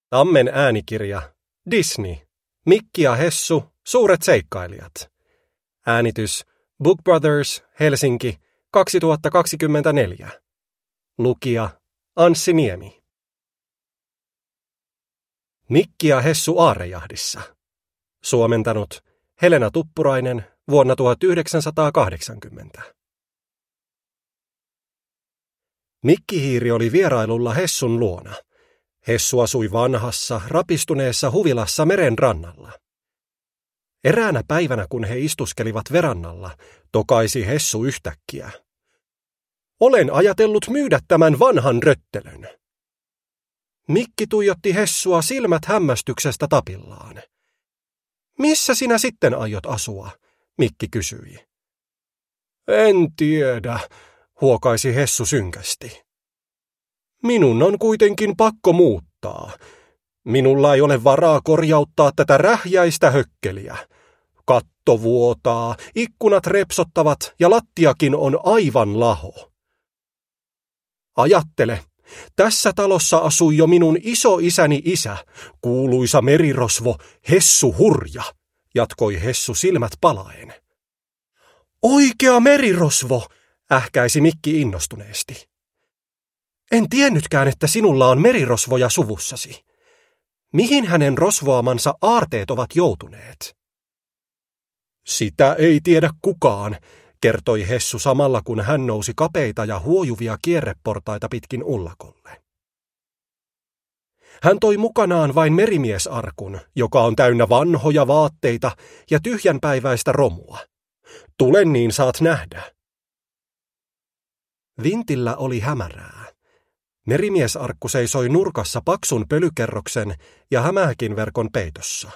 Tammen äänikirja. Disney. Mikki ja Hessu, suuret seikkailijat. Äänitys Book Brothers, Helsinki, 2024. Lukija Anssi Niemi. Mikki ja Hessu aarrejahdissa. Suomentanut Helena Tuppurainen vuonna 1980. Mikkihiiri oli vierailulla Hessun luona. Hessu asui vanhassa, rapistuneessa huvilassa meren rannalla. Eräänä päivänä, kun he istuskelivat verannalla, tokaisi Hessu yhtäkkiä. Olen ajatellut myydä tämän vanhan röttelön. Mikki tuijotti Hessua silmät hämmästyksestä tapillaan. Missä sinä sitten aiot asua? Mikki kysyi. En tiedä, huokaisi Hessu synkästi. Minun on kuitenkin pakko muuttaa. Minulla ei ole varaa korjauttaa tätä rähjäistä hökkeliä. Katto vuotaa, ikkunat repsottavat ja lattiakin on aivan laho. Ajattele, tässä talossa asui jo minun isoisäni isä, kuuluisa merirosvo Hessu Hurja, jatkoi Hessu silmät palaen. Oikea merirosvo, ähkäisi Mikki innostuneesti. En tiennytkään, että sinulla on merirosvoja suvussasi. Mihin hänen rosvoamansa aarteet ovat joutuneet? Sitä ei tiedä kukaan, kertoi Hessu samalla, kun hän nousi kapeita ja huojuvia kierreportaita pitkin ullakolle. Hän toi mukanaan vain merimiesarkun, joka on täynnä vanhoja vaatteita ja tyhjänpäiväistä romua. Tule niin saat nähdä. Vintillä oli hämärää. Merimiesarkku seisoi nurkassa paksun pölykerroksen ja hämähäkinverkon peitossa.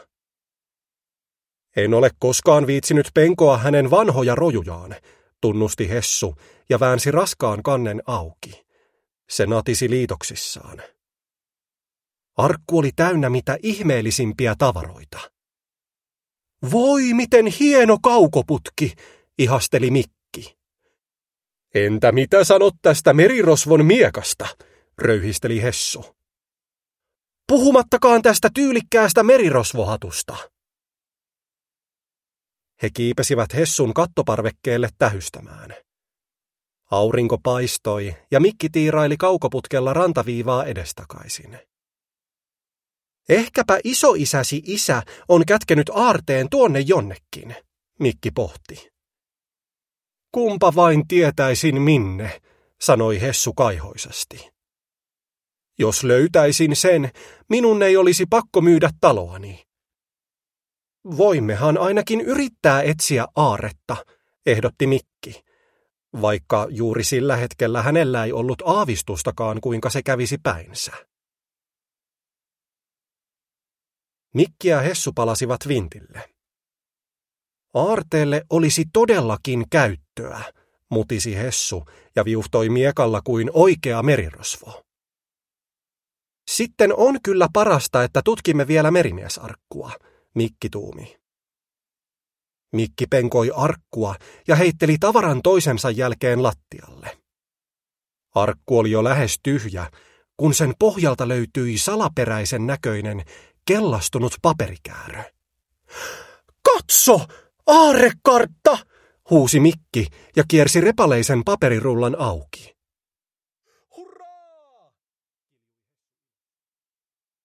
En ole koskaan viitsinyt penkoa hänen vanhoja rojujaan, tunnusti Hessu ja väänsi raskaan kannen auki. Se natisi liitoksissaan. Arkku oli täynnä mitä ihmeellisimpiä tavaroita. Voi, miten hieno kaukoputki, ihasteli Mikki. Entä mitä sanot tästä merirosvon miekasta, röyhisteli Hessu. Puhumattakaan tästä tyylikkäästä merirosvohatusta. He kiipesivät Hessun kattoparvekkeelle tähystämään. Aurinko paistoi ja Mikki tiiraili kaukoputkella rantaviivaa edestakaisin. Ehkäpä isoisäsi isä on kätkenyt aarteen tuonne jonnekin, Mikki pohti. Kumpa vain tietäisin minne, sanoi Hessu kaihoisasti. Jos löytäisin sen, minun ei olisi pakko myydä taloani. Voimmehan ainakin yrittää etsiä aarretta, ehdotti Mikki, vaikka juuri sillä hetkellä hänellä ei ollut aavistustakaan, kuinka se kävisi päinsä. Mikki ja Hessu palasivat vintille. Aarteelle olisi todellakin käyttöä, mutisi Hessu ja viuhtoi miekalla kuin oikea merirosvo. Sitten on kyllä parasta, että tutkimme vielä merimiesarkkua, Mikki tuumi. Mikki penkoi arkkua ja heitteli tavaran toisensa jälkeen lattialle. Arkku oli jo lähes tyhjä, kun sen pohjalta löytyi salaperäisen näköinen, kellastunut paperikäärö. Katso, aarrekartta, huusi Mikki ja kiersi repaleisen paperirullan auki.